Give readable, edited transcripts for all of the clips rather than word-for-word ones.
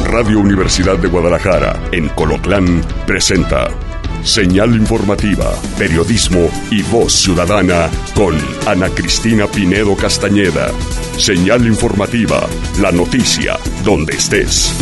Radio Universidad de Guadalajara, en Colotlán, presenta Señal Informativa, Periodismo y Voz Ciudadana con Ana Cristina Pinedo Castañeda. Señal Informativa, la noticia donde estés.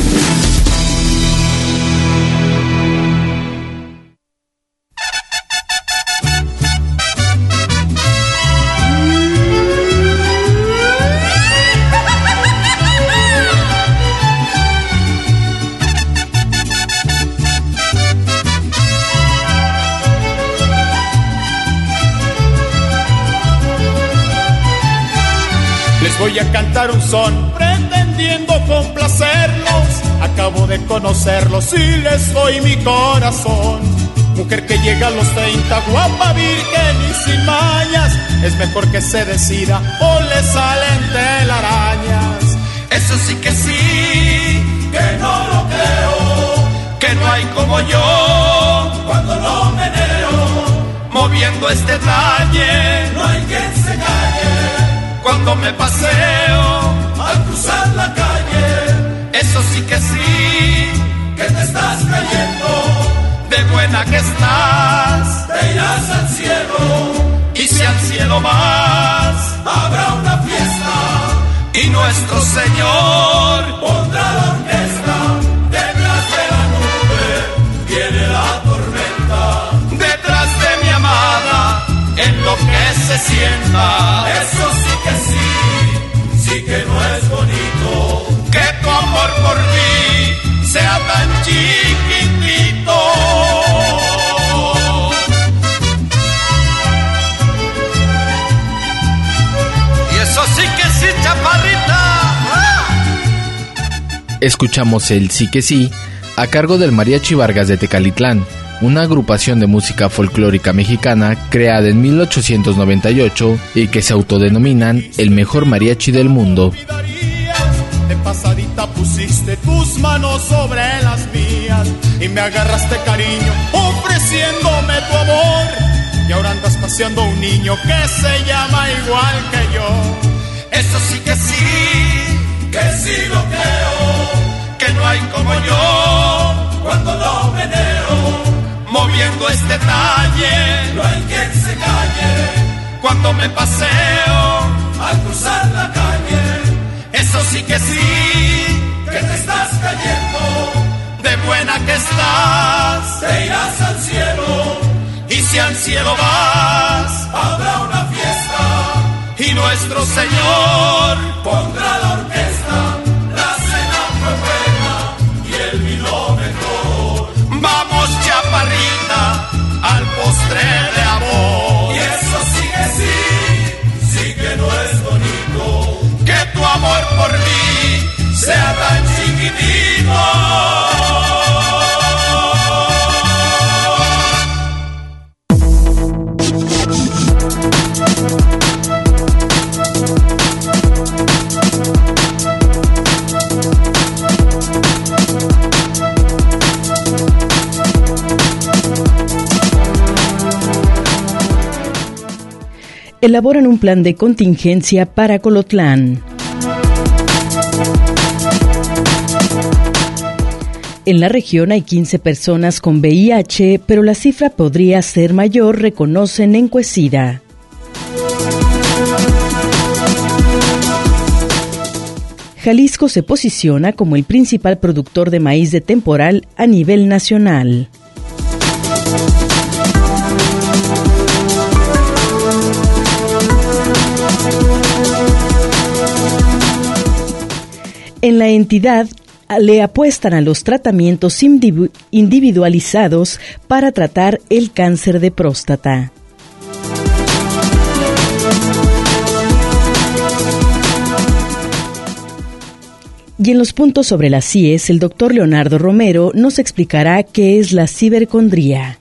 Voy a cantar un son pretendiendo complacerlos. Acabo de conocerlos y les doy mi corazón. Mujer que llega a los 30, guapa, virgen y sin mañas. Es mejor que se decida o le salen telarañas. Eso sí, que no lo creo. Que no hay como yo cuando lo meneo. Moviendo este talle, no hay quien se calle. Cuando me paseo al cruzar la calle, eso sí, que te estás cayendo. De buena que estás, te irás al cielo. Y si al cielo vas, habrá una fiesta. Y nuestro Señor pondrá la orquesta. Detrás de la nube viene la tormenta. Detrás de mi amada, en lo que se sienta. Eso sí, sí que no es bonito. Que tu amor por mí sea tan chiquitito. Y eso sí que sí, chaparrita. Escuchamos el Sí que sí a cargo del Mariachi Vargas de Tecalitlán, una agrupación de música folclórica mexicana creada en 1898 y que se autodenominan el mejor mariachi del mundo. De pasadita pusiste tus manos sobre las mías y me agarraste cariño ofreciéndome tu amor. Y ahora andas paseando un niño que se llama igual que yo. Eso sí que sí lo creo. Que no hay como yo cuando lo meneo. Moviendo este talle, no hay quien se calle. Cuando me paseo al cruzar la calle, eso sí, que te estás cayendo. De buena que estás, te irás al cielo. Y si al cielo vas, habrá una fiesta. Y nuestro Señor pondrá la orquesta. La cena fue buena y el vino mejor. Vamos, chaparrita, al postre de amor. Y eso sí que no es bonito. Que tu amor por mí sea tan chiquitito. Elaboran un plan de contingencia para Colotlán. En la región hay 15 personas con VIH, pero la cifra podría ser mayor, reconocen en Cuesida. Jalisco se posiciona como el principal productor de maíz de temporal a nivel nacional. En la entidad le apuestan a los tratamientos individualizados para tratar el cáncer de próstata. Y en los puntos sobre las CIES, el doctor Leonardo Romero nos explicará qué es la cibercondría.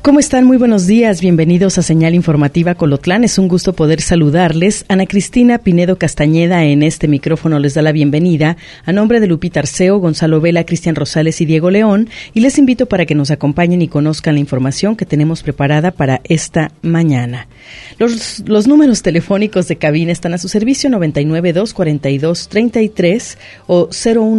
¿Cómo están? Muy buenos días, bienvenidos a Señal Informativa Colotlán. Es un gusto poder saludarles. Ana Cristina Pinedo Castañeda en este micrófono les da la bienvenida a nombre de Lupita Arceo, Gonzalo Vela, Cristian Rosales y Diego León, y les invito para que nos acompañen y conozcan la información que tenemos preparada para esta mañana. Los números telefónicos de cabina están a su servicio: 99-242-33 o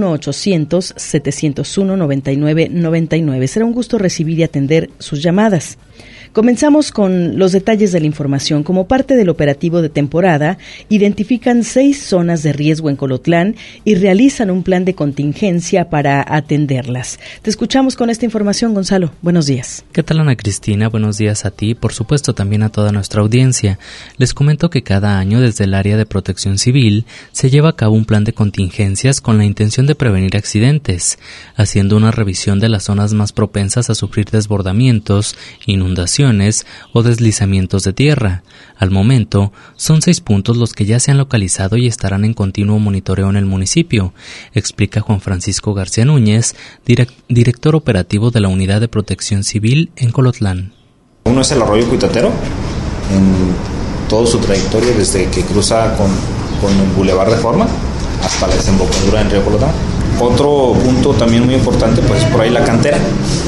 01800-701-9999. Será un gusto recibir y atender sus llamadas. Comenzamos con los detalles de la información. Como parte del operativo de temporada, identifican 6 zonas de riesgo en Colotlán y realizan un plan de contingencia para atenderlas. Te escuchamos con esta información, Gonzalo. Buenos días. ¿Qué tal, Ana Cristina? Buenos días a ti, por supuesto también a toda nuestra audiencia. Les comento que cada año desde el área de Protección Civil se lleva a cabo un plan de contingencias con la intención de prevenir accidentes, haciendo una revisión de las zonas más propensas a sufrir desbordamientos, inundaciones o deslizamientos de tierra. Al momento, son 6 puntos los que ya se han localizado y estarán en continuo monitoreo en el municipio, explica Juan Francisco García Núñez, director operativo de la Unidad de Protección Civil en Colotlán. Uno es el arroyo Cuitatero, en toda su trayectoria desde que cruza con el Boulevard Reforma hasta la desembocadura en Río Colotlán. Otro punto también muy importante, pues por ahí la cantera.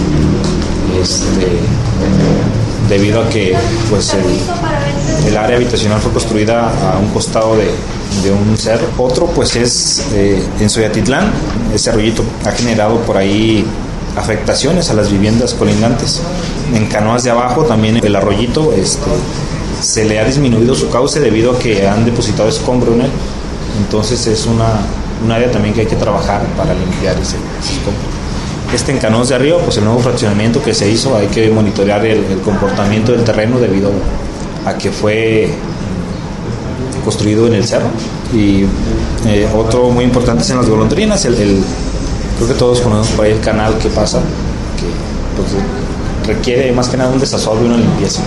Debido a que pues el área habitacional fue construida a un costado de un cerro. Otro pues es en Soyatitlán. Ese arroyito ha generado por ahí afectaciones a las viviendas colindantes. En Canoas de Abajo también el arroyito se le ha disminuido su cauce debido a que han depositado escombro en él. Entonces es un área también que hay que trabajar para limpiar ese escombro. En Canoas de Arriba, pues el nuevo fraccionamiento que se hizo, hay que monitorear el comportamiento del terreno debido a que fue construido en el cerro. Y otro muy importante es en las golondrinas, creo que todos conocemos por ahí el canal que pasa, que pues, requiere más que nada un desasolve y una limpieza.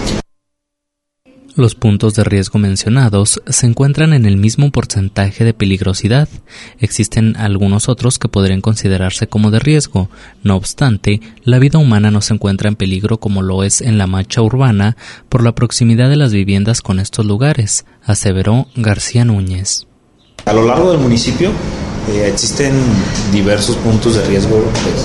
Los puntos de riesgo mencionados se encuentran en el mismo porcentaje de peligrosidad. Existen algunos otros que podrían considerarse como de riesgo. No obstante, la vida humana no se encuentra en peligro como lo es en la mancha urbana por la proximidad de las viviendas con estos lugares, aseveró García Núñez. A lo largo del municipio existen diversos puntos de riesgo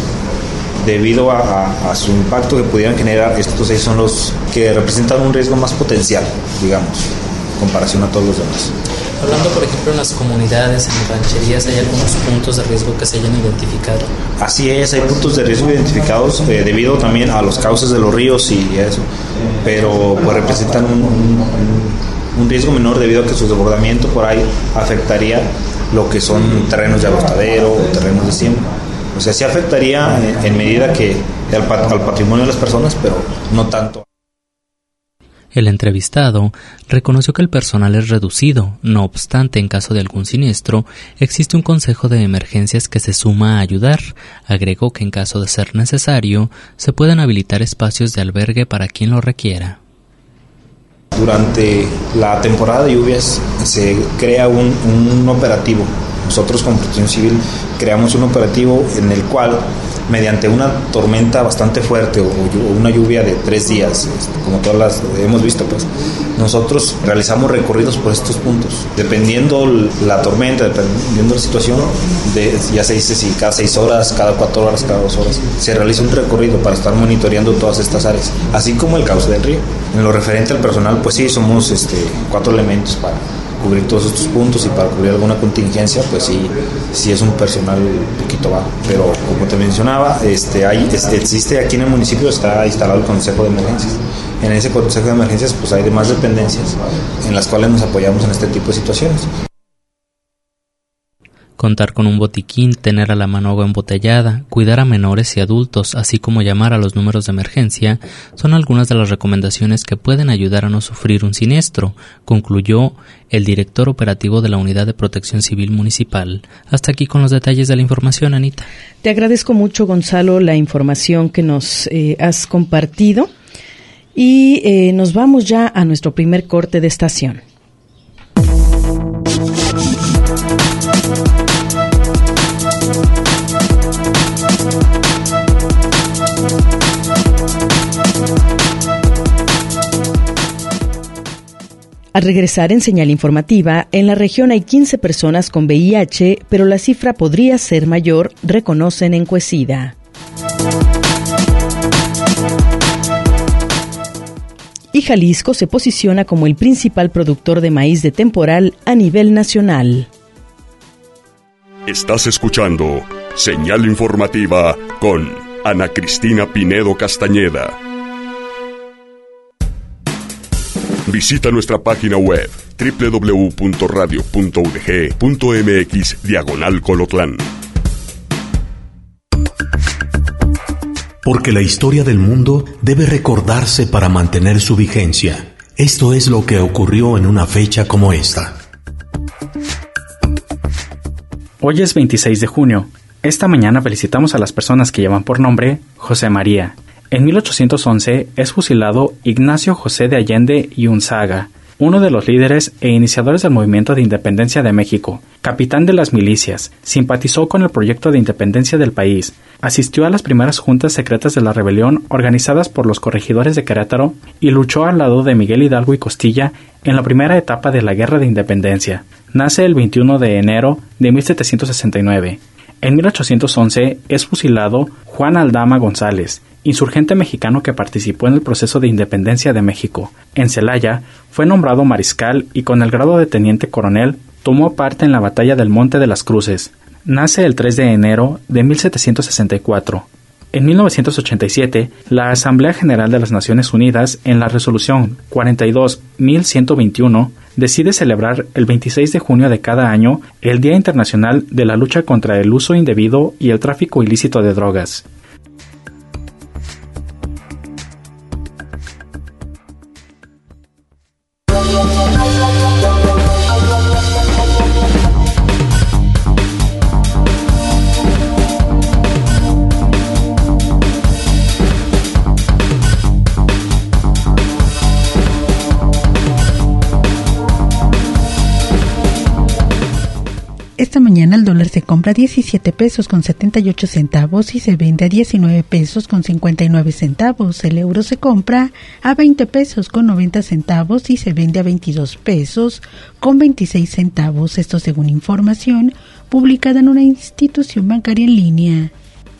debido a su impacto que pudieran generar. Estos 6 son los que representan un riesgo más potencial, digamos, en comparación a todos los demás. Hablando, por ejemplo, en las comunidades, en rancherías, ¿hay algunos puntos de riesgo que se hayan identificado? Así es, hay puntos de riesgo identificados debido también a los cauces de los ríos y eso, pero pues representan un riesgo menor debido a que su desbordamiento por ahí afectaría lo que son terrenos de agostadero o terrenos de siembra. O sea, sí afectaría en medida que al patrimonio de las personas, pero no tanto. El entrevistado reconoció que el personal es reducido. No obstante, en caso de algún siniestro, existe un consejo de emergencias que se suma a ayudar. Agregó que en caso de ser necesario, se pueden habilitar espacios de albergue para quien lo requiera. Durante la temporada de lluvias se crea un operativo. Nosotros como Protección Civil creamos un operativo en el cual, mediante una tormenta bastante fuerte o una lluvia de 3 días, como todas las hemos visto, pues nosotros realizamos recorridos por estos puntos. Dependiendo la tormenta, dependiendo la situación, ya se dice si cada 6 horas, cada 4 horas, cada 2 horas, se realiza un recorrido para estar monitoreando todas estas áreas, así como el cauce del río. En lo referente al personal, pues sí, somos 4 elementos para cubrir todos estos puntos, y para cubrir alguna contingencia, pues sí es un personal un poquito bajo. Pero como te mencionaba, existe aquí en el municipio, está instalado el Consejo de Emergencias. En ese Consejo de Emergencias pues hay demás dependencias en las cuales nos apoyamos en este tipo de situaciones. Contar con un botiquín, tener a la mano agua embotellada, cuidar a menores y adultos, así como llamar a los números de emergencia, son algunas de las recomendaciones que pueden ayudar a no sufrir un siniestro, concluyó el director operativo de la Unidad de Protección Civil Municipal. Hasta aquí con los detalles de la información, Anita. Te agradezco mucho, Gonzalo, la información que nos has compartido, y nos vamos ya a nuestro primer corte de estación. Al regresar en Señal Informativa, en la región hay 15 personas con VIH, pero la cifra podría ser mayor, reconocen en Cuesida. Y Jalisco se posiciona como el principal productor de maíz de temporal a nivel nacional. Estás escuchando Señal Informativa con Ana Cristina Pinedo Castañeda. Visita nuestra página web www.radio.udg.mx/Colotlán. Porque la historia del mundo debe recordarse para mantener su vigencia. Esto es lo que ocurrió en una fecha como esta. Hoy es 26 de junio. Esta mañana felicitamos a las personas que llevan por nombre José María. En 1811 es fusilado Ignacio José de Allende y Unzaga, uno de los líderes e iniciadores del movimiento de independencia de México, capitán de las milicias, simpatizó con el proyecto de independencia del país, asistió a las primeras juntas secretas de la rebelión organizadas por los corregidores de Querétaro y luchó al lado de Miguel Hidalgo y Costilla en la primera etapa de la Guerra de Independencia. Nace el 21 de enero de 1769. En 1811 es fusilado Juan Aldama González, insurgente mexicano que participó en el proceso de independencia de México. En Celaya fue nombrado mariscal y con el grado de teniente coronel tomó parte en la batalla del Monte de las Cruces. Nace el 3 de enero de 1764. En 1987, la Asamblea General de las Naciones Unidas, en la resolución 42.121, decide celebrar el 26 de junio de cada año el Día Internacional de la Lucha contra el Uso Indebido y el Tráfico Ilícito de Drogas. Esta mañana el dólar se compra a 17 pesos con 78 centavos y se vende a 19 pesos con 59 centavos. El euro se compra a 20 pesos con 90 centavos y se vende a 22 pesos con 26 centavos. Esto según información publicada en una institución bancaria en línea.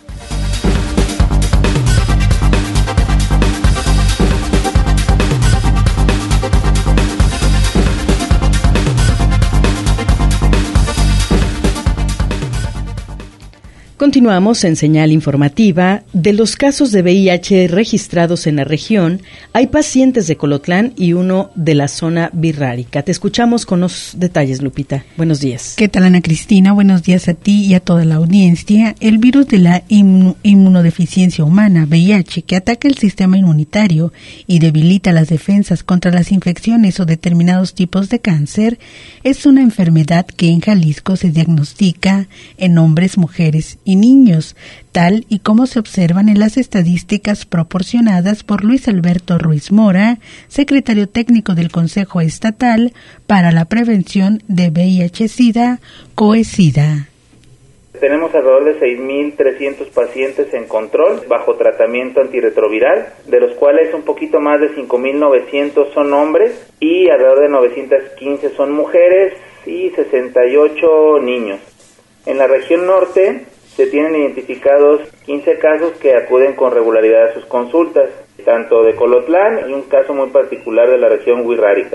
Continuamos en Señal Informativa. De los casos de VIH registrados en la región, hay pacientes de Colotlán y uno de la zona birrárica. Te escuchamos con los detalles, Lupita. Buenos días. ¿Qué tal, Ana Cristina? Buenos días a ti y a toda la audiencia. El virus de la inmunodeficiencia humana, VIH, que ataca el sistema inmunitario y debilita las defensas contra las infecciones o determinados tipos de cáncer, es una enfermedad que en Jalisco se diagnostica en hombres, mujeres y niños, tal y como se observan en las estadísticas proporcionadas por Luis Alberto Ruiz Mora, secretario técnico del Consejo Estatal para la Prevención de VIH-Sida, COE-Sida. Tenemos alrededor de 6.300 pacientes en control bajo tratamiento antirretroviral, de los cuales un poquito más de 5.900 son hombres y alrededor de 915 son mujeres y 68 niños. En la región norte se tienen identificados 15 casos que acuden con regularidad a sus consultas, tanto de Colotlán y un caso muy particular de la región wixárika.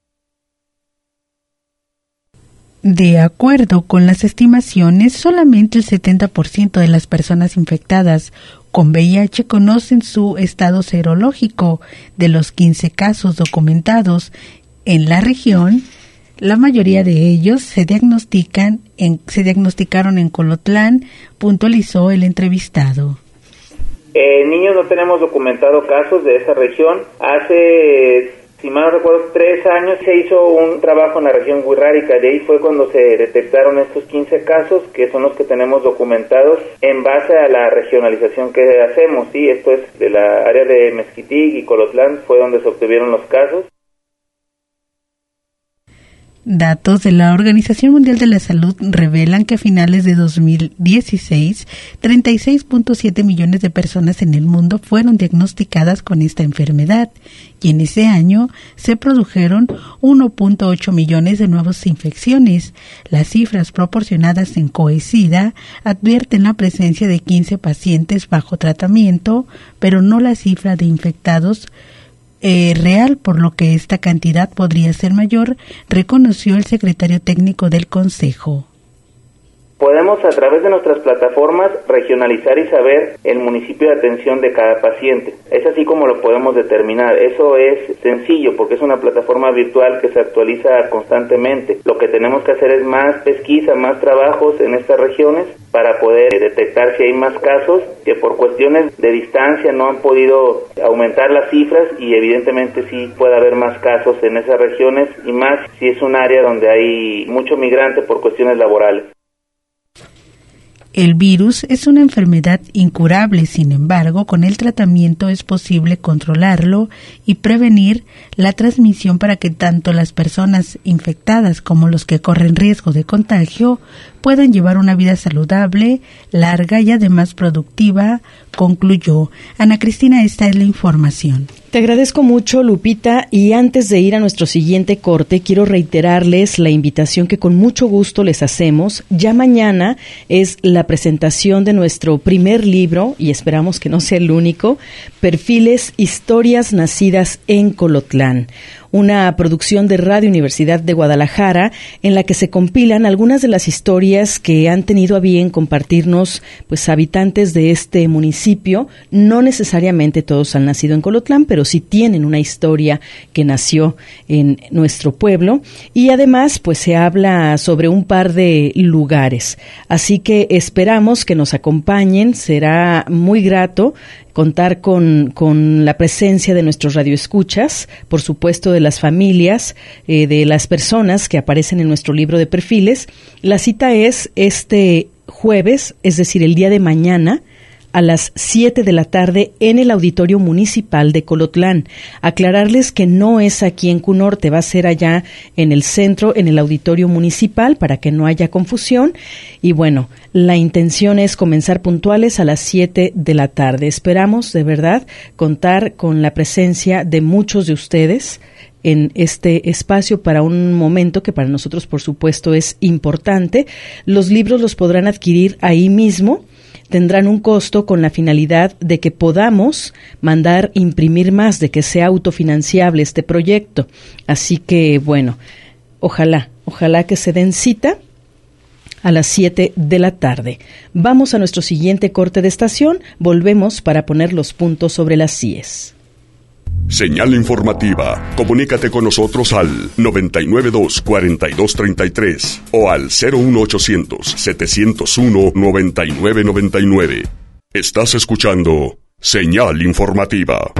De acuerdo con las estimaciones, solamente el 70% de las personas infectadas con VIH conocen su estado serológico. De los 15 casos documentados en la región, la mayoría de ellos se diagnosticaron en Colotlán, puntualizó el entrevistado. Niños no tenemos documentado casos de esa región. Hace, si mal no recuerdo, 3 años se hizo un trabajo en la región wixárika. De ahí fue cuando se detectaron estos 15 casos, que son los que tenemos documentados en base a la regionalización que hacemos. Sí, esto es de la área de Mezquitic y Colotlán, fue donde se obtuvieron los casos. Datos de la Organización Mundial de la Salud revelan que a finales de 2016, 36.7 millones de personas en el mundo fueron diagnosticadas con esta enfermedad y en ese año se produjeron 1.8 millones de nuevas infecciones. Las cifras proporcionadas en COE-SIDA advierten la presencia de 15 pacientes bajo tratamiento, pero no la cifra de infectados real, por lo que esta cantidad podría ser mayor, reconoció el secretario técnico del Consejo. Podemos a través de nuestras plataformas regionalizar y saber el municipio de atención de cada paciente. Es así como lo podemos determinar. Eso es sencillo porque es una plataforma virtual que se actualiza constantemente. Lo que tenemos que hacer es más pesquisa, más trabajos en estas regiones para poder detectar si hay más casos que por cuestiones de distancia no han podido aumentar las cifras y evidentemente sí puede haber más casos en esas regiones y más si es un área donde hay mucho migrante por cuestiones laborales. El virus es una enfermedad incurable, sin embargo, con el tratamiento es posible controlarlo y prevenir la transmisión para que tanto las personas infectadas como los que corren riesgo de contagio puedan llevar una vida saludable, larga y además productiva, concluyó. Ana Cristina, esta es la información. Te agradezco mucho, Lupita, y antes de ir a nuestro siguiente corte, quiero reiterarles la invitación que con mucho gusto les hacemos. Ya mañana es la presentación de nuestro primer libro, y esperamos que no sea el único, Perfiles, Historias Nacidas en Colotlán, una producción de Radio Universidad de Guadalajara en la que se compilan algunas de las historias que han tenido a bien compartirnos pues habitantes de este municipio. No necesariamente todos han nacido en Colotlán, pero sí tienen una historia que nació en nuestro pueblo, y además pues se habla sobre un par de lugares. Así que esperamos que nos acompañen, será muy grato contar con la presencia de nuestros radioescuchas, por supuesto de las familias, de las personas que aparecen en nuestro libro de perfiles. La cita es este jueves, es decir, el día de mañana, a las 7 de la tarde en el Auditorio Municipal de Colotlán. Aclararles que no es aquí en Cunorte, va a ser allá en el centro, en el Auditorio Municipal, para que no haya confusión. Y bueno, la intención es comenzar puntuales a las 7 de la tarde. Esperamos, de verdad, contar con la presencia de muchos de ustedes en este espacio para un momento que para nosotros, por supuesto, es importante. Los libros los podrán adquirir ahí mismo. Tendrán un costo con la finalidad de que podamos mandar imprimir más, de que sea autofinanciable este proyecto. Así que, bueno, ojalá que se den cita a las 7 de la tarde. Vamos a nuestro siguiente corte de estación. Volvemos para poner los puntos sobre las íes. Señal informativa. Comunícate con nosotros al 992-4233 o al 01800-701-9999. Estás escuchando Señal informativa.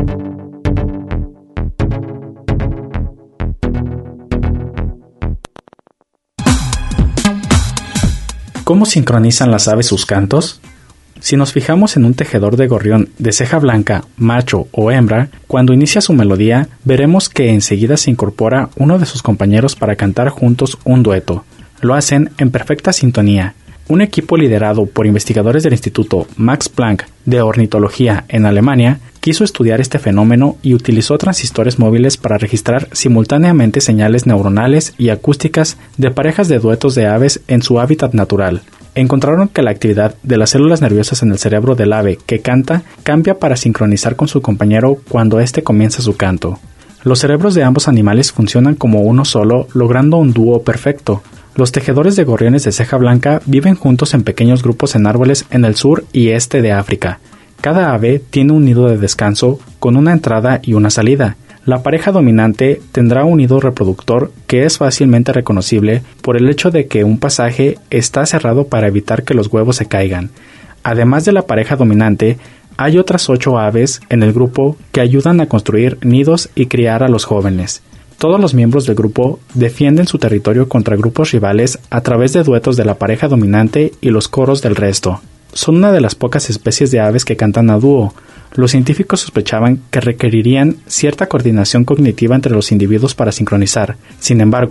¿Cómo sincronizan las aves sus cantos? Si nos fijamos en un tejedor de gorrión de ceja blanca, macho o hembra, cuando inicia su melodía, veremos que enseguida se incorpora uno de sus compañeros para cantar juntos un dueto. Lo hacen en perfecta sintonía. Un equipo liderado por investigadores del Instituto Max Planck de Ornitología en Alemania quiso estudiar este fenómeno y utilizó transistores móviles para registrar simultáneamente señales neuronales y acústicas de parejas de duetos de aves en su hábitat natural. Encontraron que la actividad de las células nerviosas en el cerebro del ave que canta cambia para sincronizar con su compañero cuando éste comienza su canto. Los cerebros de ambos animales funcionan como uno solo, logrando un dúo perfecto. Los tejedores de gorriones de ceja blanca viven juntos en pequeños grupos en árboles en el sur y este de África. Cada ave tiene un nido de descanso con una entrada y una salida. La pareja dominante tendrá un nido reproductor que es fácilmente reconocible por el hecho de que un pasaje está cerrado para evitar que los huevos se caigan. Además de la pareja dominante, hay otras 8 aves en el grupo que ayudan a construir nidos y criar a los jóvenes. Todos los miembros del grupo defienden su territorio contra grupos rivales a través de duetos de la pareja dominante y los coros del resto. Son una de las pocas especies de aves que cantan a dúo. Los científicos sospechaban que requerirían cierta coordinación cognitiva entre los individuos para sincronizar. Sin embargo,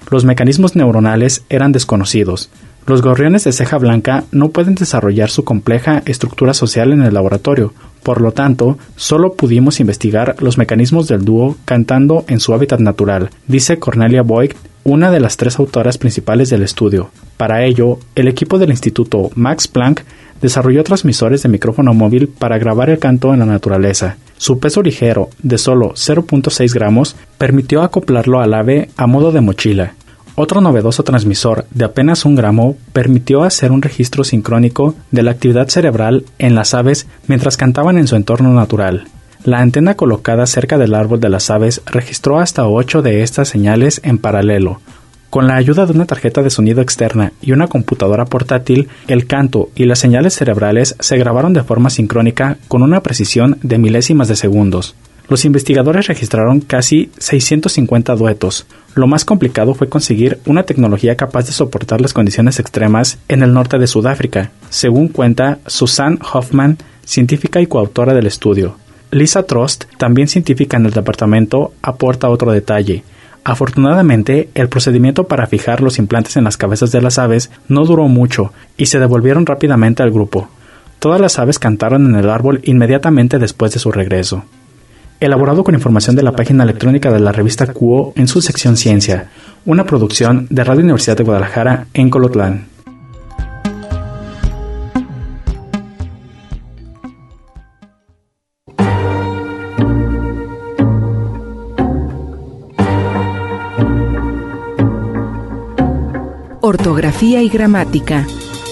Los mecanismos neuronales eran desconocidos. Los gorriones de ceja blanca no pueden desarrollar su compleja estructura social en el laboratorio. Por lo tanto, solo pudimos investigar los mecanismos del dúo cantando en su hábitat natural, dice Cornelia Voigt, una de las 3 autoras principales del estudio. Para ello, el equipo del Instituto Max Planck desarrolló transmisores de micrófono móvil para grabar el canto en la naturaleza. Su peso ligero, de solo 0.6 gramos, permitió acoplarlo al ave a modo de mochila. Otro novedoso transmisor de apenas 1 gramo permitió hacer un registro sincrónico de la actividad cerebral en las aves mientras cantaban en su entorno natural. La antena colocada cerca del árbol de las aves registró hasta 8 de estas señales en paralelo. Con la ayuda de una tarjeta de sonido externa y una computadora portátil, el canto y las señales cerebrales se grabaron de forma sincrónica con una precisión de milésimas de segundos. Los investigadores registraron casi 650 duetos. Lo más complicado fue conseguir una tecnología capaz de soportar las condiciones extremas en el norte de Sudáfrica, según cuenta Susan Hoffman, científica y coautora del estudio. Lisa Trost, también científica en el departamento, aporta otro detalle. Afortunadamente, el procedimiento para fijar los implantes en las cabezas de las aves no duró mucho y se devolvieron rápidamente al grupo. Todas las aves cantaron en el árbol inmediatamente después de su regreso. Elaborado con información de la página electrónica de la revista Cuo en su sección Ciencia, una producción de Radio Universidad de Guadalajara en Colotlán. Ortografía y gramática.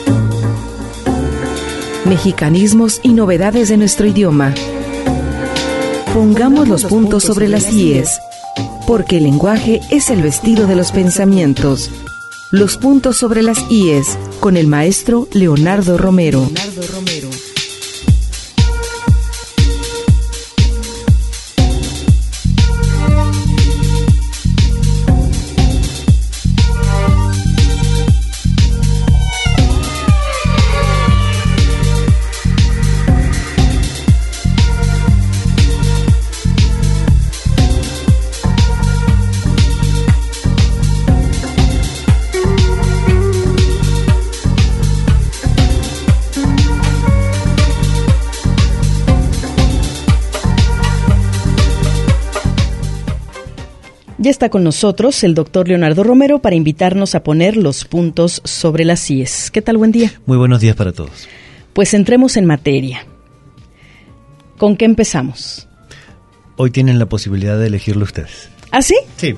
Mexicanismos y novedades de nuestro idioma. Pongamos los puntos sobre las íes, porque el lenguaje es el vestido de los pensamientos. Los puntos sobre las íes, con el maestro Leonardo Romero. Ya está con nosotros el doctor Leonardo Romero para invitarnos a poner los puntos sobre las íes. ¿Qué tal? Buen día. Muy buenos días para todos. Pues entremos en materia. ¿Con qué empezamos? Hoy tienen la posibilidad de elegirlo ustedes. ¿Ah, sí? Sí.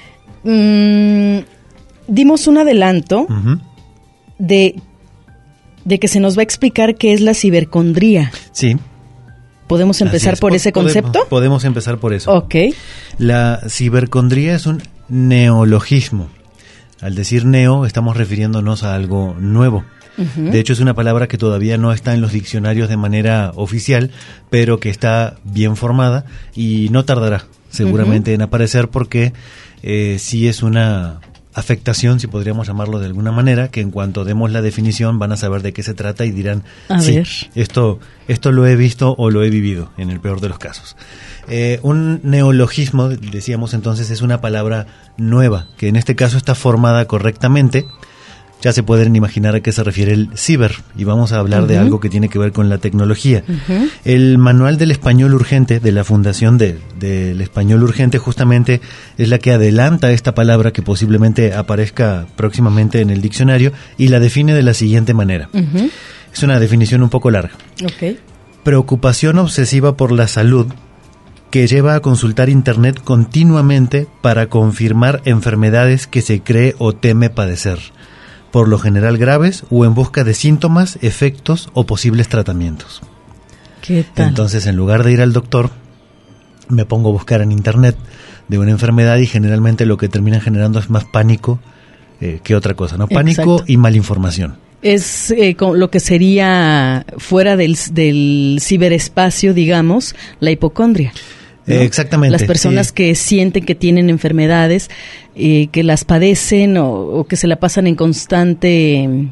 Dimos un adelanto de que se nos va a explicar qué es la cibercondría. Sí. ¿Podemos empezar por ese concepto? Podemos empezar por eso. Ok. La cibercondría es un neologismo. Al decir neo, estamos refiriéndonos a algo nuevo. De hecho, es una palabra que todavía no está en los diccionarios de manera oficial, pero que está bien formada y no tardará seguramente en aparecer porque sí es una afectación, si podríamos llamarlo de alguna manera, que en cuanto demos la definición van a saber de qué se trata y dirán, sí, esto lo he visto o lo he vivido, en el peor de los casos. Un neologismo, decíamos entonces, es una palabra nueva, que en este caso está formada correctamente. Ya se pueden imaginar a qué se refiere el ciber, y vamos a hablar de algo que tiene que ver con la tecnología. El Manual del Español Urgente, de la Fundación del Español Urgente, justamente es la que adelanta esta palabra que posiblemente aparezca próximamente en el diccionario, y la define de la siguiente manera. Es una definición un poco larga. Preocupación obsesiva por la salud que lleva a consultar Internet continuamente para confirmar enfermedades que se cree o teme padecer, por lo general graves o en busca de síntomas, efectos o posibles tratamientos. ¿Qué tal? Entonces, en lugar de ir al doctor, me pongo a buscar en Internet de una enfermedad y generalmente lo que termina generando es más pánico que otra cosa, ¿no? Pánico. Exacto. Y malinformación. Es lo que sería fuera del ciberespacio, digamos, la hipocondria, ¿no? Exactamente. Las personas que sienten que tienen enfermedades, que las padecen o que se la pasan en constante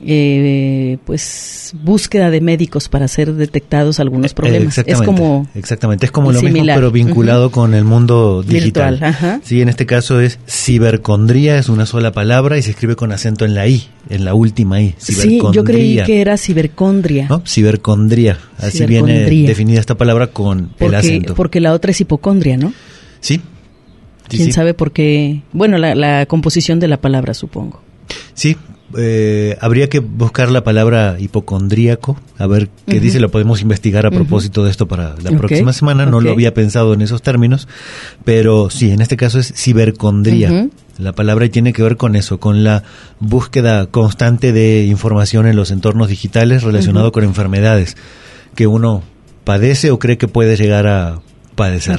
pues búsqueda de médicos para ser detectados algunos problemas. Exactamente, es como lo mismo, pero vinculado con el mundo digital. Virtual, sí, en este caso es cibercondría, es una sola palabra y se escribe con acento en la I, en la última I. Sí, yo creí que era cibercondria. ¿No? Cibercondría, así viene definida esta palabra con el acento. Porque la otra es hipocondria, ¿no? Sí. ¿Quién sabe por qué? Bueno, la composición de la palabra, supongo. Sí. Habría que buscar la palabra hipocondríaco, a ver qué dice, lo podemos investigar a propósito de esto para la próxima semana, no lo había pensado en esos términos, pero sí, en este caso es cibercondría. La palabra tiene que ver con eso, con la búsqueda constante de información en los entornos digitales relacionado con enfermedades que uno padece o cree que puede llegar a padecer.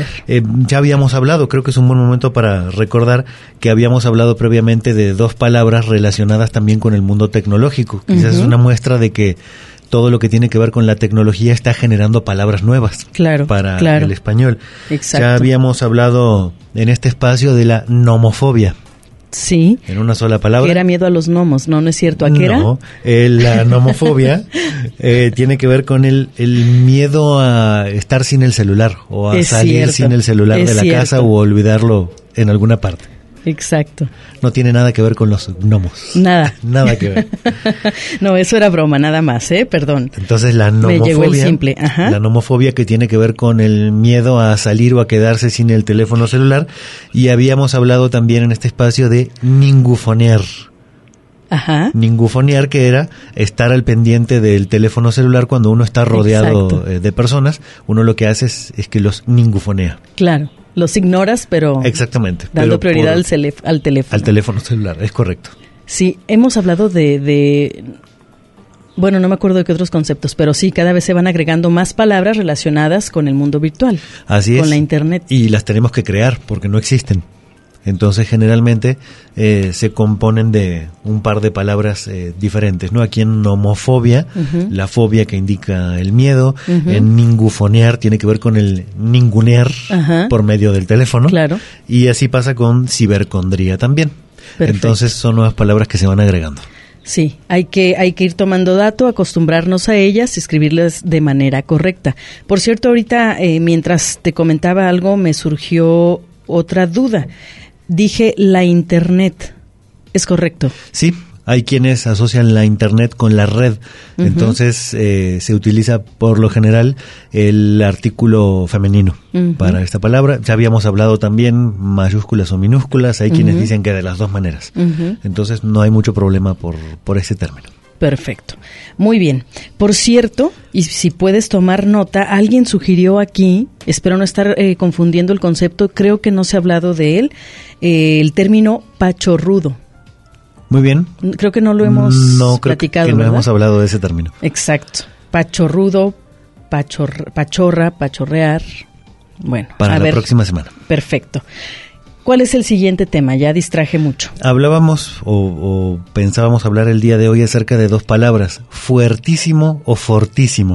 Ya habíamos hablado, creo que es un buen momento para recordar que habíamos hablado previamente de dos palabras relacionadas también con el mundo tecnológico. Quizás es una muestra de que todo lo que tiene que ver con la tecnología está generando palabras nuevas para el español. Exacto. Ya habíamos hablado en este espacio de la nomofobia. Sí. En una sola palabra. Que era miedo a los gnomos, ¿no? ¿No es cierto? ¿A qué era? No, la nomofobia tiene que ver con el miedo a estar sin el celular o a salir sin el celular de la casa o olvidarlo en alguna parte. Exacto. No tiene nada que ver con los gnomos. Nada. Nada que ver. No, eso era broma, nada más, perdón. Entonces la nomofobia. Me llegó el simple. La nomofobia que tiene que ver con el miedo a salir o a quedarse sin el teléfono celular. Y habíamos hablado también en este espacio de ningufonear. Ningufonear, que era estar al pendiente del teléfono celular cuando uno está rodeado de personas. Uno lo que hace es que los ningufonea. Claro. Los ignoras, pero exactamente, dando prioridad al teléfono. Al teléfono celular, es correcto. Sí, hemos hablado de bueno, no me acuerdo de qué otros conceptos, pero sí, cada vez se van agregando más palabras relacionadas con el mundo virtual. Así es. Con la internet. Y las tenemos que crear porque no existen. Entonces, generalmente se componen de un par de palabras diferentes, ¿no? Aquí en nomofobia, la fobia que indica el miedo, en ningufonear tiene que ver con el ningunear por medio del teléfono, y así pasa con cibercondría también. Perfecto. Entonces, son nuevas palabras que se van agregando. Sí, hay que ir tomando dato, acostumbrarnos a ellas y escribirlas de manera correcta. Por cierto, ahorita, mientras te comentaba algo, me surgió otra duda. Dije la internet, ¿es correcto? Sí, hay quienes asocian la internet con la red, entonces se utiliza por lo general el artículo femenino para esta palabra. Ya habíamos hablado también mayúsculas o minúsculas, hay quienes dicen que de las dos maneras, entonces no hay mucho problema por ese término. Perfecto. Muy bien. Por cierto, y si puedes tomar nota, alguien sugirió aquí, espero no estar confundiendo el concepto, creo que no se ha hablado de él, el término pachorrudo. Muy bien. Creo que no lo hemos platicado, creo que no ¿verdad? hemos hablado de ese término. Exacto. Pachorrudo, pachorra, pachorrear. Bueno, para la próxima semana. Perfecto. ¿Cuál es el siguiente tema? Ya distraje mucho. Hablábamos o pensábamos hablar el día de hoy acerca de dos palabras, fuertísimo o fortísimo.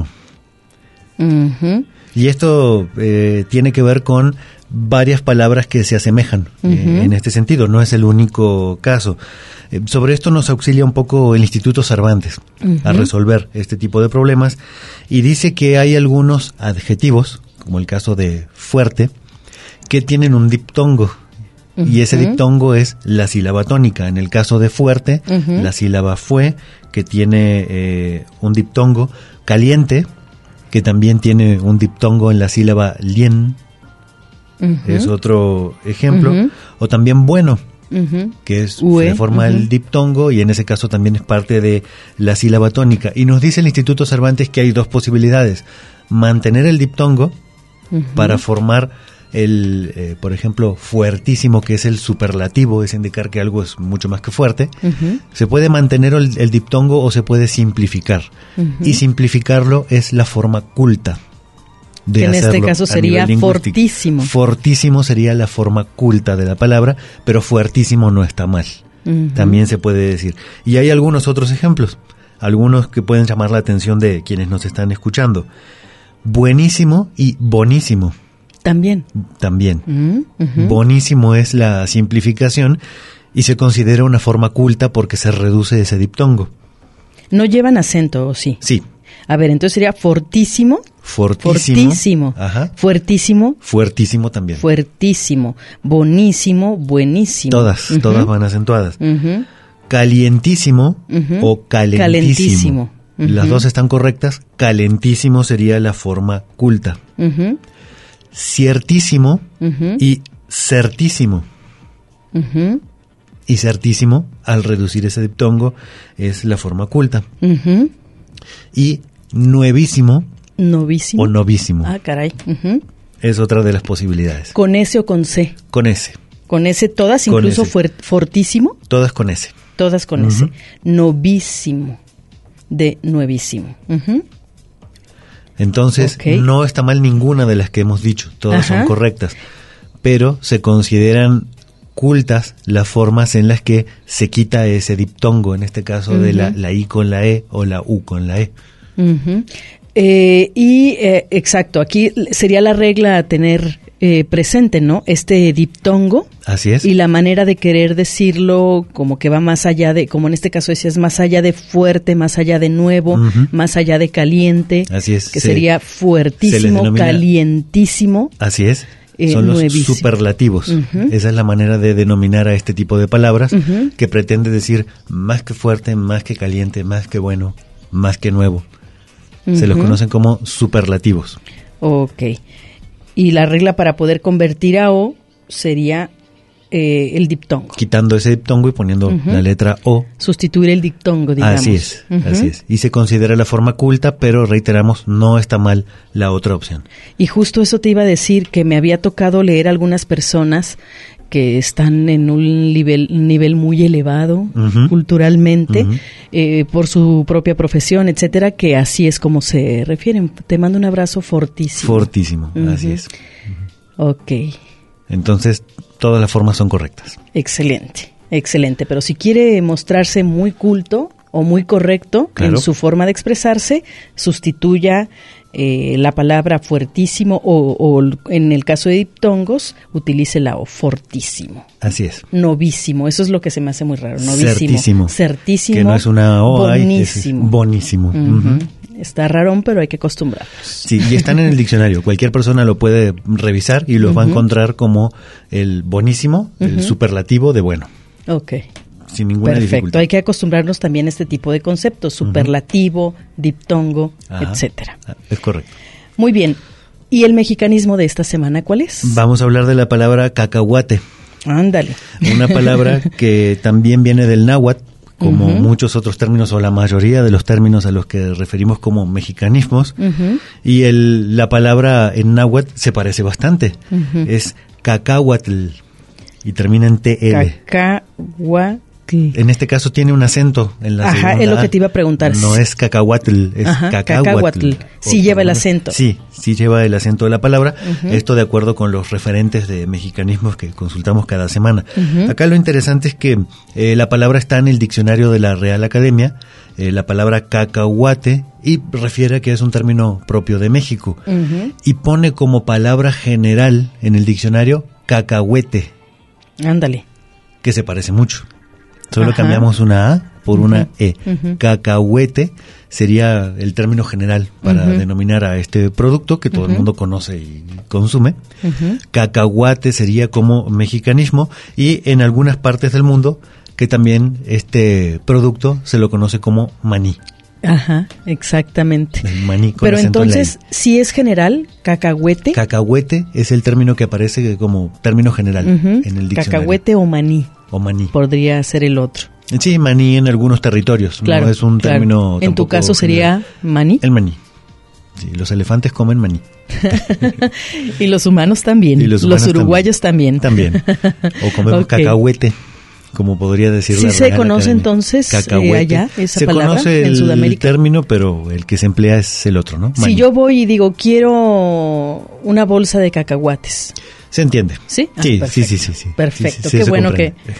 Y esto tiene que ver con varias palabras que se asemejan en este sentido, no es el único caso. Sobre esto nos auxilia un poco el Instituto Cervantes a resolver este tipo de problemas y dice que hay algunos adjetivos, como el caso de fuerte, que tienen un diptongo. Y ese diptongo es la sílaba tónica. En el caso de fuerte, la sílaba fue, que tiene un diptongo. Caliente, que también tiene un diptongo en la sílaba lien. Es otro ejemplo. O también bueno, que es se forma el diptongo y en ese caso también es parte de la sílaba tónica. Y nos dice el Instituto Cervantes que hay dos posibilidades. Mantener el diptongo para formar por ejemplo, fuertísimo, que es el superlativo, es indicar que algo es mucho más que fuerte. Se puede mantener el diptongo o se puede simplificar. Y simplificarlo es la forma culta de en hacerlo. este caso sería fortísimo. Fortísimo sería la forma culta de la palabra, pero fuertísimo no está mal. También se puede decir. Y hay algunos otros ejemplos, algunos que pueden llamar la atención de quienes nos están escuchando. Buenísimo y bonísimo. También. Bonísimo es la simplificación y se considera una forma culta porque se reduce ese diptongo. No llevan acento, ¿o sí? Sí. A ver, entonces sería fortísimo. Fortísimo. Ajá. Fuertísimo. Fuertísimo también. Fuertísimo. Bonísimo. Buenísimo. Todas van acentuadas. Calientísimo o calentísimo. Las dos están correctas. Calentísimo sería la forma culta. Ciertísimo y certísimo. Y certísimo, al reducir ese diptongo, es la forma culta. Y nuevísimo. Novísimo. O novísimo. Ah, caray. Es otra de las posibilidades. ¿Con S o con C? Con S. ¿Con S todas, con incluso fortísimo? Todas con S. Todas con S. Novísimo. De nuevísimo. Entonces, no está mal ninguna de las que hemos dicho. Todas son correctas. Pero se consideran cultas las formas en las que se quita ese diptongo, en este caso de la I con la E o la U con la E. Exacto, aquí sería la regla a tener presente, ¿no? Este diptongo. Así es. Y la manera de querer decirlo como que va más allá de, como en este caso decías, más allá de fuerte, más allá de nuevo, más allá de caliente. Así es. Que sería fuertísimo, calientísimo. Así es. Son los superlativos. Esa es la manera de denominar a este tipo de palabras que pretende decir más que fuerte, más que caliente, más que bueno, más que nuevo. Se los conocen como superlativos. Ok. Y la regla para poder convertir a O sería el diptongo. Quitando ese diptongo y poniendo la letra O. Sustituir el diptongo, digamos. Así es, así es. Y se considera la forma culta, pero reiteramos, no está mal la otra opción. Y justo eso te iba a decir, que me había tocado leer algunas personas que están en un nivel muy elevado culturalmente, por su propia profesión, etcétera, que así es como se refieren. Te mando un abrazo fortísimo. Fortísimo, así es. Ok. Entonces, todas las formas son correctas. Excelente, excelente. Pero si quiere mostrarse muy culto o muy correcto en su forma de expresarse, sustituya la palabra fuertísimo o en el caso de diptongos, utilice la O, fortísimo. Así es. Novísimo, eso es lo que se me hace muy raro. Novísimo. Certísimo. Certísimo. Que no es una O, bonísimo. Es bonísimo. Está rarón, pero hay que acostumbrarnos. Sí, y están en el diccionario. Cualquier persona lo puede revisar y los va a encontrar como el bonísimo, el superlativo de bueno. Ok. Sin ninguna dificultad. Hay que acostumbrarnos también a este tipo de conceptos, superlativo, diptongo, etcétera. Es correcto. Muy bien. ¿Y el mexicanismo de esta semana cuál es? Vamos a hablar de la palabra cacahuate. Ándale. Una palabra que también viene del náhuatl, como muchos otros términos o la mayoría de los términos a los que referimos como mexicanismos. Y la palabra en náhuatl se parece bastante. Es cacahuatl y termina en TL. Cacahuatl. En este caso tiene un acento en la segunda. Es lo que te iba a preguntar. No es cacahuatl, es cacahuatl. Sí lleva el acento. Sí lleva el acento de la palabra. Esto de acuerdo con los referentes de mexicanismos que consultamos cada semana. Acá lo interesante es que la palabra está en el diccionario de la Real Academia, la palabra cacahuate, y refiere a que es un término propio de México. Y pone como palabra general en el diccionario cacahuete. Ándale. Que se parece mucho. Solo cambiamos una A por una E. Cacahuete sería el término general para denominar a este producto que todo el mundo conoce y consume. Cacahuate sería como mexicanismo, y en algunas partes del mundo que también este producto se lo conoce como maní. Ajá, exactamente. El maní con Pero acento entonces, ¿sí es general, cacahuete? Cacahuete es el término que aparece como término general en el diccionario. Cacahuete o maní. O maní. Podría ser el otro. Sí, maní en algunos territorios. Claro, no es un término. En tu caso sería maní. El maní. Sí, los elefantes comen maní. Y los humanos también. Y los uruguayos también. También. O comemos cacahuete, como podría decir la Real Academia. ¿Sí se conoce entonces allá esa palabra conoce en Sudamérica? El término, pero el que se emplea es el otro, ¿no? Maní. Si yo voy y digo, quiero una bolsa de cacahuates. Se entiende. ¿Sí? Sí. Perfecto, qué bueno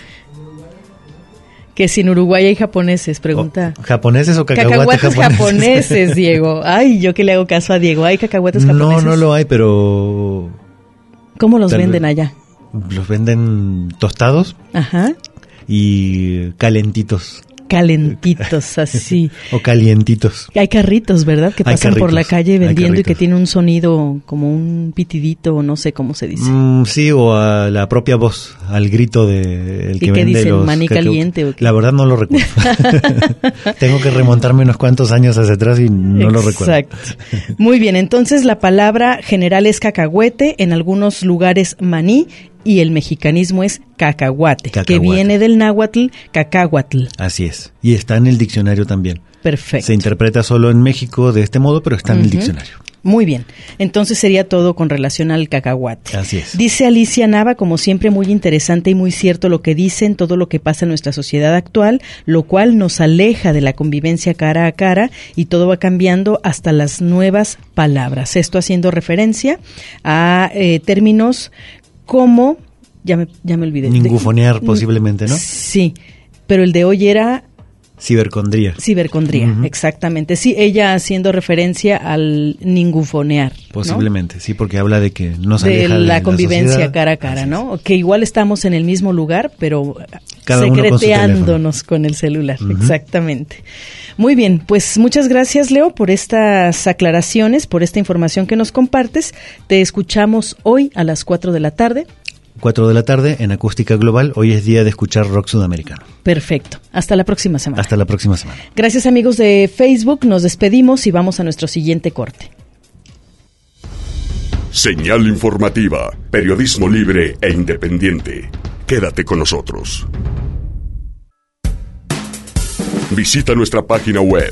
que si en Uruguay hay japoneses, pregunta. ¿Japoneses o cacahuates japoneses, Diego? Ay, yo que le hago caso a Diego. ¿Hay cacahuates japoneses? No lo hay, pero... ¿Cómo los venden allá? Los venden tostados. Ajá. Y calentitos. calentitos, así. O calientitos. Hay carritos, ¿verdad? Que pasan por la calle vendiendo y que tienen un sonido como un pitidito, o no sé cómo se dice. Sí, o a la propia voz, al grito de el que vende dicen, los... maní caliente. ¿O qué? La verdad no lo recuerdo. Tengo que remontarme unos cuantos años hacia atrás y no lo recuerdo. Exacto. Muy bien, entonces la palabra general es cacahuete, en algunos lugares maní, y el mexicanismo es cacahuate, que viene del náhuatl, cacahuatl. Así es. Y está en el diccionario también. Perfecto. Se interpreta solo en México de este modo, pero está en el diccionario. Muy bien. Entonces sería todo con relación al cacahuate. Así es. Dice Alicia Nava, como siempre, muy interesante y muy cierto lo que dicen, todo lo que pasa en nuestra sociedad actual, lo cual nos aleja de la convivencia cara a cara y todo va cambiando hasta las nuevas palabras. Esto haciendo referencia a términos como, ya me olvidé. Ningufonear posiblemente, ¿no? Sí, pero el de hoy era... Cibercondría. Exactamente. Sí, ella haciendo referencia al ningufonear. Posiblemente, ¿no? Sí, porque habla de que nos aleja de la convivencia sociedad. Cara a cara, ¿no? Que igual estamos en el mismo lugar, pero cada secreteándonos con el celular. Exactamente. Muy bien, pues muchas gracias, Leo, por estas aclaraciones, por esta información que nos compartes. Te escuchamos hoy a las 4 de la tarde. 4 de la tarde en Acústica Global. Hoy es día de escuchar rock sudamericano. Perfecto. Hasta la próxima semana. Hasta la próxima semana. Gracias, amigos de Facebook. Nos despedimos y vamos a nuestro siguiente corte. Señal informativa. Periodismo libre e independiente. Quédate con nosotros. Visita nuestra página web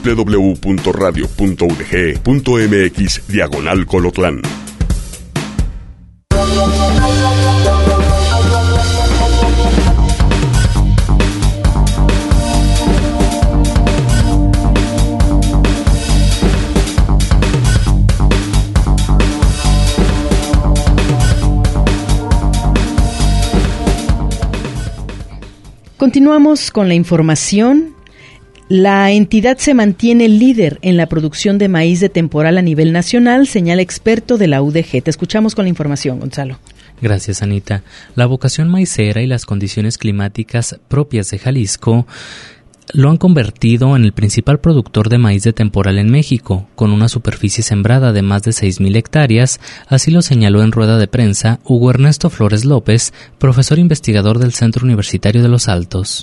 www.radio.udg.mx/Colotlán. Continuamos con la información. La entidad se mantiene líder en la producción de maíz de temporal a nivel nacional, señala experto de la UDG. Te escuchamos con la información, Gonzalo. Gracias, Anita. La vocación maicera y las condiciones climáticas propias de Jalisco lo han convertido en el principal productor de maíz de temporal en México, con una superficie sembrada de más de 6,000 hectáreas, así lo señaló en rueda de prensa Hugo Ernesto Flores López, profesor investigador del Centro Universitario de Los Altos.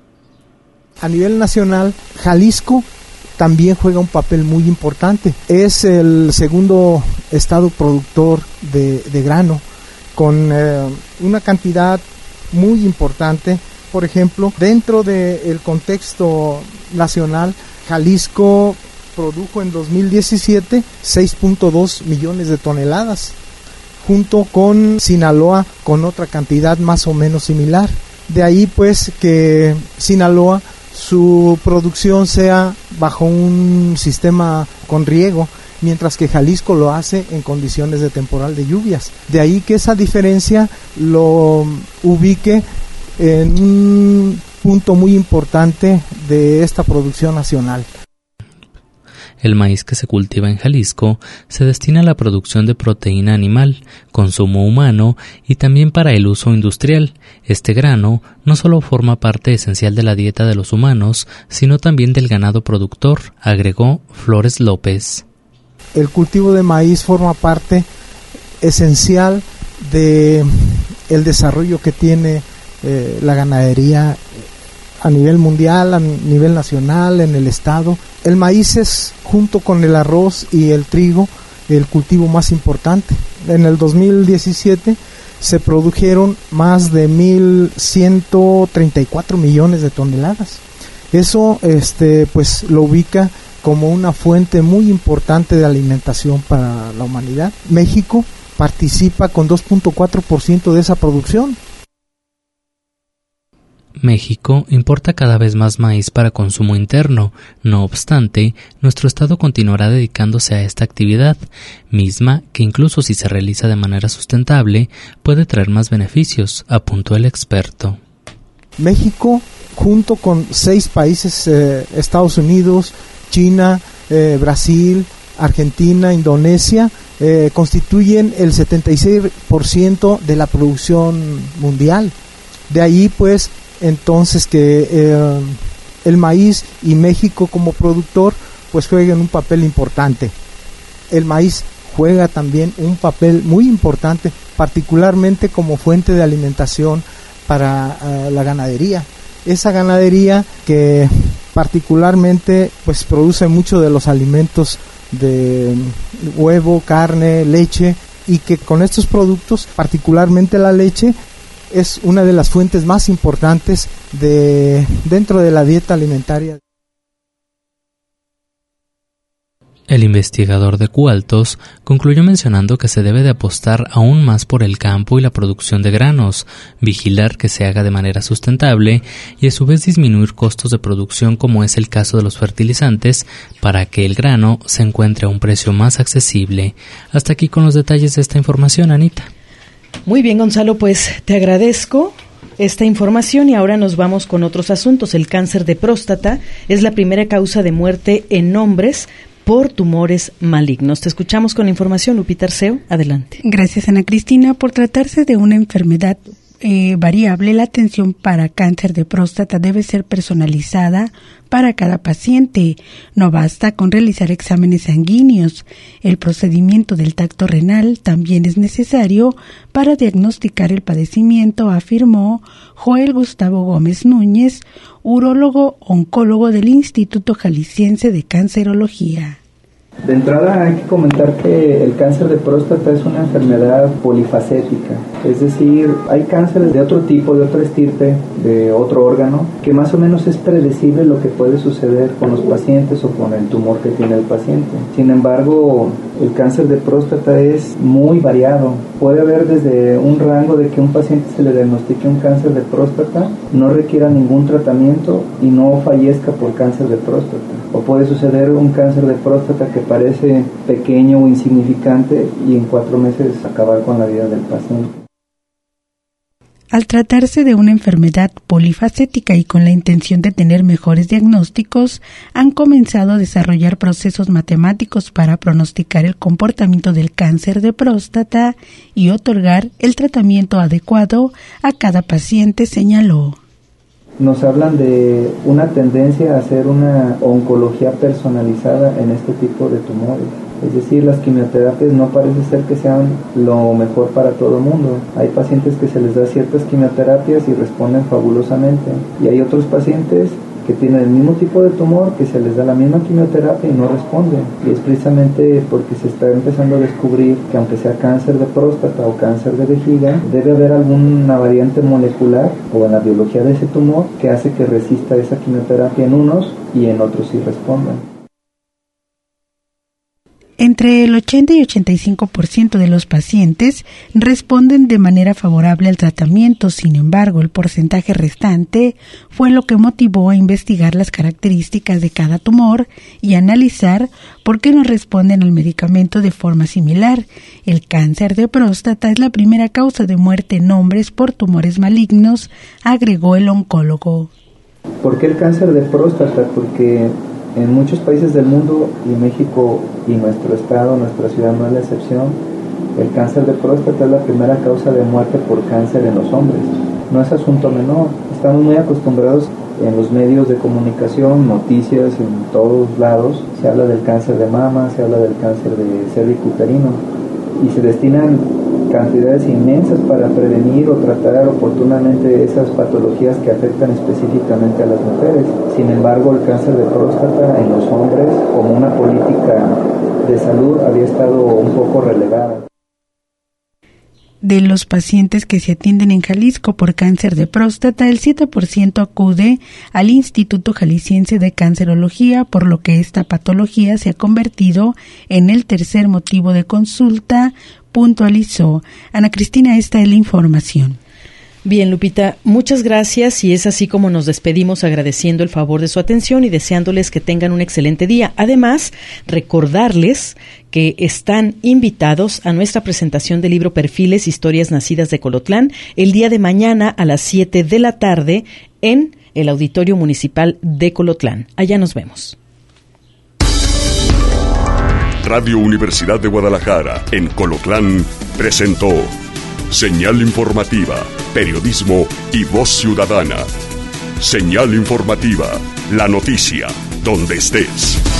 A nivel nacional, Jalisco también juega un papel muy importante. Es el segundo estado productor de grano, con una cantidad muy importante. Por ejemplo, dentro del contexto nacional, Jalisco produjo en 2017 6.2 millones de toneladas, junto con Sinaloa con otra cantidad más o menos similar. De ahí pues que Sinaloa, su producción sea bajo un sistema con riego, mientras que Jalisco lo hace en condiciones de temporal de lluvias. De ahí que esa diferencia lo ubique en un punto muy importante de esta producción nacional. El maíz que se cultiva en Jalisco se destina a la producción de proteína animal, consumo humano y también para el uso industrial. Este grano no solo forma parte esencial de la dieta de los humanos, sino también del ganado productor, agregó Flores López. El cultivo de maíz forma parte esencial de el desarrollo que tiene la ganadería a nivel mundial, a nivel nacional, en el estado. El maíz es, junto con el arroz y el trigo, el cultivo más importante. En el 2017 se produjeron más de 1.134 millones de toneladas. Eso pues lo ubica como una fuente muy importante de alimentación para la humanidad. México participa con 2.4% de esa producción. México importa cada vez más maíz para consumo interno. No obstante, nuestro estado continuará dedicándose a esta actividad, misma que incluso si se realiza de manera sustentable, puede traer más beneficios, apuntó el experto. México, junto con 6 países, Estados Unidos, China, Brasil, Argentina, Indonesia, constituyen el 76% de la producción mundial. De ahí pues entonces que el maíz y México como productor pues juegan un papel importante. El maíz juega también un papel muy importante, particularmente como fuente de alimentación para la ganadería. Esa ganadería que particularmente pues produce mucho de los alimentos de huevo, carne, leche, y que con estos productos, particularmente la leche, es una de las fuentes más importantes dentro de la dieta alimentaria. El investigador de Cualtos concluyó mencionando que se debe de apostar aún más por el campo y la producción de granos, vigilar que se haga de manera sustentable y a su vez disminuir costos de producción como es el caso de los fertilizantes para que el grano se encuentre a un precio más accesible. Hasta aquí con los detalles de esta información, Anita. Muy bien, Gonzalo, pues te agradezco esta información y ahora nos vamos con otros asuntos. El cáncer de próstata es la primera causa de muerte en hombres por tumores malignos. Te escuchamos con la información, Lupita Arceo. Adelante. Gracias, Ana Cristina. Por tratarse de una enfermedad variable, la atención para cáncer de próstata debe ser personalizada para cada paciente. No basta con realizar exámenes sanguíneos. El procedimiento del tacto renal también es necesario para diagnosticar el padecimiento, afirmó Joel Gustavo Gómez Núñez, urólogo oncólogo del Instituto Jalisciense de Cancerología. De entrada hay que comentar que el cáncer de próstata es una enfermedad polifacética, es decir, hay cánceres de otro tipo, de otra estirpe, de otro órgano, que más o menos es predecible lo que puede suceder con los pacientes o con el tumor que tiene el paciente. Sin embargo, el cáncer de próstata es muy variado. Puede haber desde un rango de que un paciente se le diagnostique un cáncer de próstata, no requiera ningún tratamiento y no fallezca por cáncer de próstata. O puede suceder un cáncer de próstata que parece pequeño o insignificante y en 4 meses acabar con la vida del paciente. Al tratarse de una enfermedad polifacética y con la intención de tener mejores diagnósticos, han comenzado a desarrollar procesos matemáticos para pronosticar el comportamiento del cáncer de próstata y otorgar el tratamiento adecuado a cada paciente, señaló. Nos hablan de una tendencia a hacer una oncología personalizada en este tipo de tumores. Es decir, las quimioterapias no parece ser que sean lo mejor para todo el mundo. Hay pacientes que se les da ciertas quimioterapias y responden fabulosamente. Y hay otros pacientes que tienen el mismo tipo de tumor, que se les da la misma quimioterapia y no responden. Y es precisamente porque se está empezando a descubrir que aunque sea cáncer de próstata o cáncer de vejiga, debe haber alguna variante molecular o en la biología de ese tumor que hace que resista esa quimioterapia en unos y en otros sí respondan. Entre el 80 y 85% de los pacientes responden de manera favorable al tratamiento. Sin embargo, el porcentaje restante fue lo que motivó a investigar las características de cada tumor y analizar por qué no responden al medicamento de forma similar. El cáncer de próstata es la primera causa de muerte en hombres por tumores malignos, agregó el oncólogo. ¿Por qué el cáncer de próstata? Porque en muchos países del mundo, y México y nuestro estado, nuestra ciudad no es la excepción, el cáncer de próstata es la primera causa de muerte por cáncer en los hombres. No es asunto menor. Estamos muy acostumbrados en los medios de comunicación, noticias en todos lados, se habla del cáncer de mama, se habla del cáncer de cervicuterino y se destinan cantidades inmensas para prevenir o tratar oportunamente esas patologías que afectan específicamente a las mujeres. Sin embargo, el cáncer de próstata en los hombres, como una política de salud, había estado un poco relegada. De los pacientes que se atienden en Jalisco por cáncer de próstata, el 7% acude al Instituto Jalisciense de Cancerología, por lo que esta patología se ha convertido en el tercer motivo de consulta, puntualizó. Ana Cristina, esta es la información. Bien, Lupita, muchas gracias y es así como nos despedimos agradeciendo el favor de su atención y deseándoles que tengan un excelente día. Además, recordarles que están invitados a nuestra presentación del libro Perfiles, Historias Nacidas de Colotlán, el día de mañana a las 7 de la tarde en el Auditorio Municipal de Colotlán. Allá nos vemos. Radio Universidad de Guadalajara, en Colotlán, presentó Señal Informativa, Periodismo y Voz Ciudadana. Señal Informativa La noticia, donde estés.